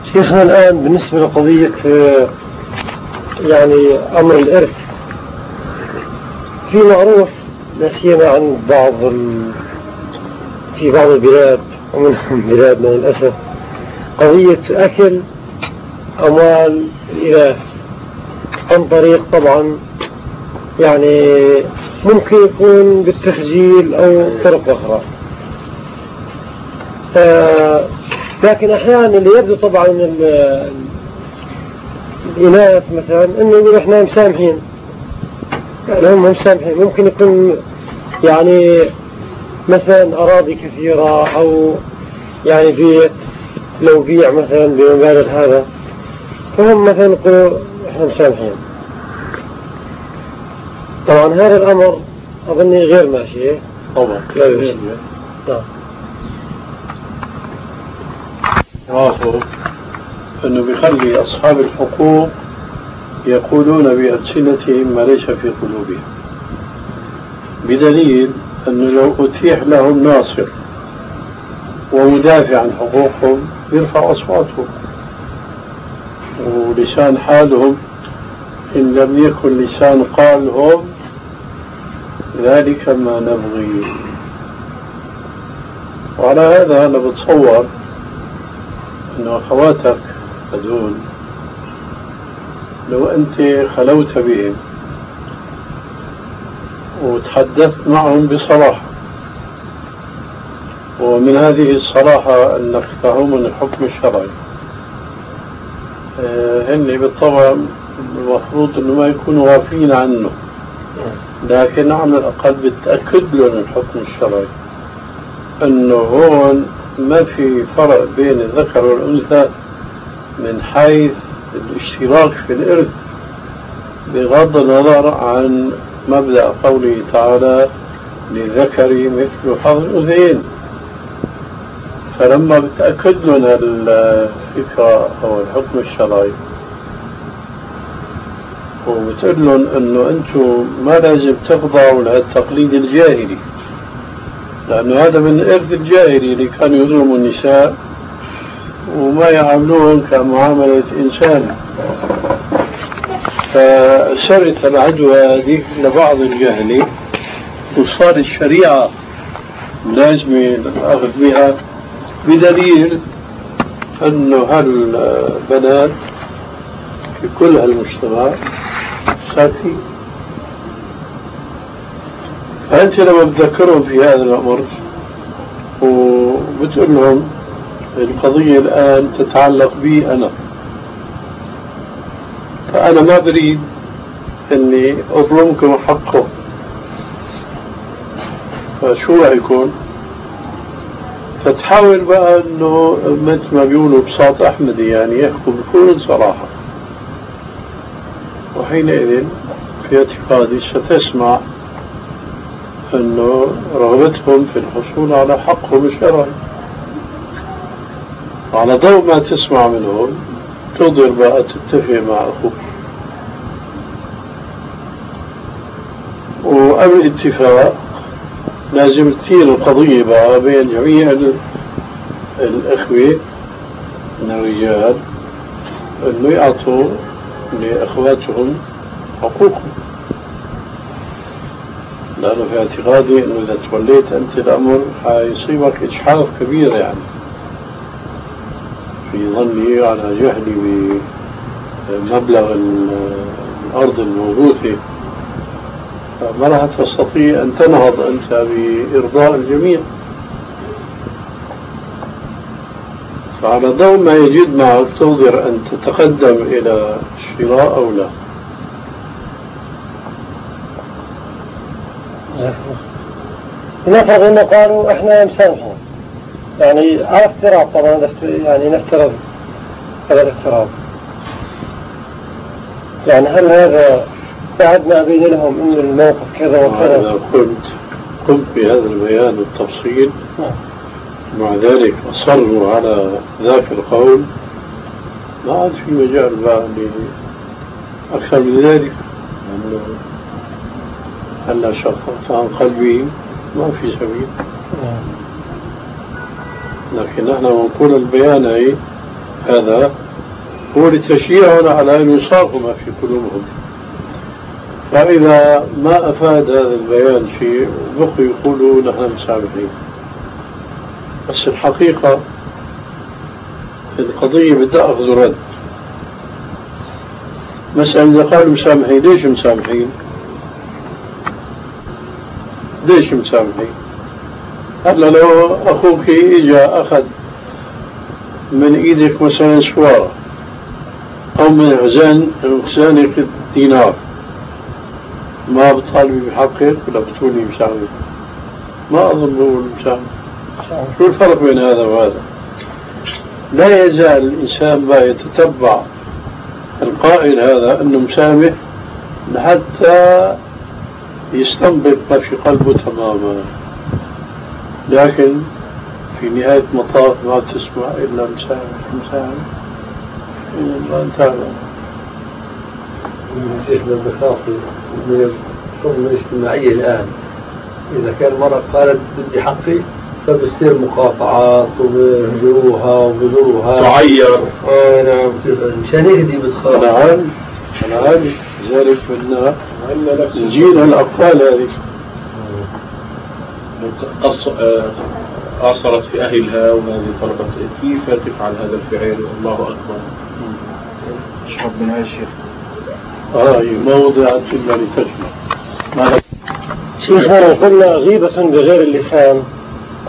شيخنا الآن بالنسبة لقضية يعني أمر الإرث، في معروف لا سيما عند في بعض البلاد ومنهم بلادنا للأسف قضية أكل أموال الإرث عن طريق طبعا يعني ممكن يكون بالتخجيل أو طرق أخرى. لكن أحيانا اللي يبدو طبعا الإناث مثلا إنه يقول إحنا مسامحين، يعني هم مسامحين. ممكن يكون يعني مثلا أراضي كثيرة أو يعني بيت لو بيع مثلا بمبالغ هذا، فهم مثلا يقولوا إحنا مسامحين. طبعا هذا الأمر أظني غير ماشي طبعا لا يمشي. أنه بيخلي أصحاب الحقوق يقولون بألسنتهم ما ليس في قلوبهم، بدليل أنه لو أتيح لهم ناصر ومدافع عن حقوقهم يرفع أصواتهم، ولسان حالهم إن لم يكن لسان قالهم ذلك ما نبغي. وعلى هذا أنا بتصور أن أخواتك هذول لو أنت خلوت بهم وتحدثت معهم بصراحة، ومن هذه الصراحة أنك تفهمون الحكم الشرعي، هن بالطبع المفروض أنه ما يكونوا غافلين عنه، لكن على الأقل بتأكد لهم الحكم الشرعي أنه هون ما في فرق بين الذكر والأنثى من حيث الاشتراك في الإرث، بغض النظر عن مبدأ قوله تعالى للذكر مثل حظ الأنثيين. فلما بتأكد لنا الفكرة أو الحكم الشرعي وبتقول لهم أنه أنتم ما لازم تخضعوا للتقليد الجاهلي، لأنه هذا من الإرث الجاهلي اللي كانوا يظلموا النساء وما يعاملوهم كمعاملة إنسان، فسرت العدوى هذه لبعض الجاهلين وصار الشريعة لازم الأخذ بها، بدليل أنه هالبنات في كل هالمجتمع ساكتين. فأنت لما بتذكرهم في هذا الأمر وبتقول لهم القضية الآن تتعلق بي أنا، فأنا ما بريد أني أظلمكم حقه، فشو رأيكم؟ فتحاول بقى أنه مثل ما بيقولوا بساط أحمدي، يعني يحكوا بكل صراحة، وحينئذ في اعتقادي ستسمع أنه رغبتهم في الحصول على حقهم الشرعي. على ضوء ما تسمع منهم تقدر بقى تتفق مع أخوك، وقبل الاتفاق لازم تصير القضية بقى بين جميع الأخوة من الرجال أنه يعطوا لأخواتهم حقوقهم، لأنه في اعتقادي أنه إذا توليت أنت الأمر حيصيبك إجحاف كبير، يعني في ظني على جهلي بمبلغ الأرض الموروثة، فما راح تستطيع أن تنهض أنت بإرضاء الجميع. فعلى ضوء ما يجد معك تقدر أن تتقدم إلى الشراء أو لا. نفرض أنه قالوا إحنا مسامحين، يعني على افتراض طبعا، يعني نفترض هذا الافتراض، يعني هل هذا بعد ما أبين لهم أن الموقف كذا وكذا؟ أنا قمت بهذا البيان والتفصيل، مع ذلك أصروا على ذاك القول، ما عاد في مجال بقى أكثر من ذلك، لأنه هلا شققت عن قلبي ما في سبيل. لكن نحن نقول البيان هذا هو لتشجيعنا على أن يصاغوا ما في قلوبهم. فإذا ما أفاد هذا البيان شيء بقوا يقولوا نحن مسامحين. بس الحقيقة القضية بدها أخذ ورد. مثلا إذا قالوا مسامحين، ليش مسامحين؟ ليش مسامحين؟ هلا لو أخوك إجا أخذ من إيدك مثلا سوارة أو من خزانك دينار، ما بتطالبي بحقك ولا بتقولي مسامح؟ ما أظن هو المسامح. شو الفرق بين هذا وهذا؟ لا يزال الإنسان بقى يتتبع القائل هذا أنه مسامح حتى يستنبط ما في قلبه تماما، لكن في نهاية المطاف ما تسمع إلا مسامح ما انتهى. شيخنا بخاف من الصدمة الاجتماعية الآن، إذا كان مرة قالت بدي حقي فبصير مقاطعات وبيهجروها وبيزوروها تعير. نعم، مشان هيك دي بتخاف. أنا عارف لذلك بدنا نجيل الأطفال هذه أثرت في أهلها وهذه طلبت كيف تفعل هذا الفعل. الله أكبر. اشرب من هذا الشيخ. موضع إلا لتجمع. شيخنا قلنا غيبة بغير اللسان